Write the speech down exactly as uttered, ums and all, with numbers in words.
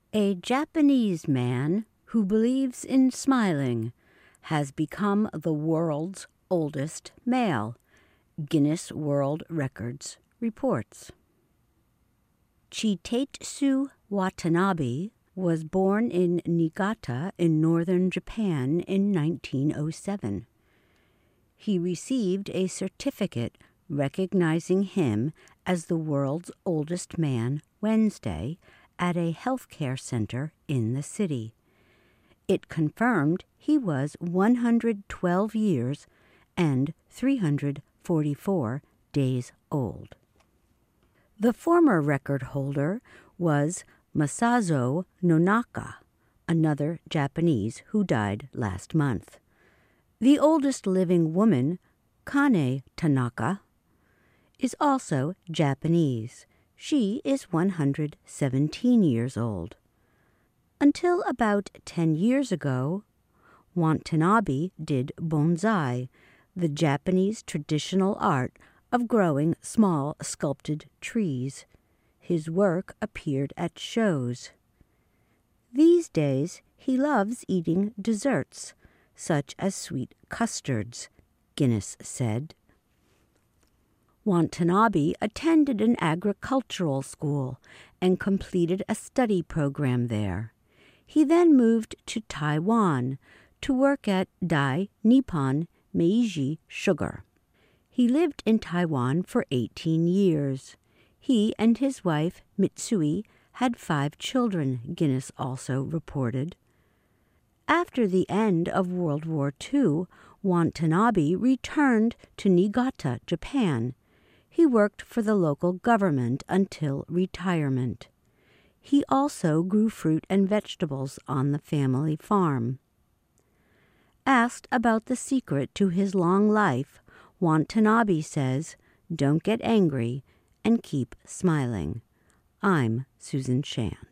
A Japanese man who believes in smiling has become the world's oldest male, Guinness World Records reports. Chitetsu Watanabe was born in Niigata in northern Japan in nineteen oh seven. He received a certificate recognizing him as the world's oldest man Wednesday at a healthcare center in the city. It confirmed he was one hundred twelve years and three hundred forty-four days old. The former record holder was Masazo Nonaka, another Japanese who died last month. The oldest living woman, Kane Tanaka, is also Japanese. She is one hundred seventeen years old. Until about ten years ago, Watanabe did bonsai, the Japanese traditional art of growing small sculpted trees. His work appeared at shows. These days, he loves eating desserts, such as sweet custards, Guinness said. Watanabe attended an agricultural school and completed a study program there. He then moved to Taiwan to work at Dai Nippon Meiji Sugar. He lived in Taiwan for eighteen years. He and his wife, Mitsui, had five children, Guinness also reported. After the end of World War Two, Watanabe returned to Niigata, Japan. He worked for the local government until retirement. He also grew fruit and vegetables on the family farm. Asked about the secret to his long life, Watanabe says, "Don't get angry and keep smiling." I'm Susan Shan.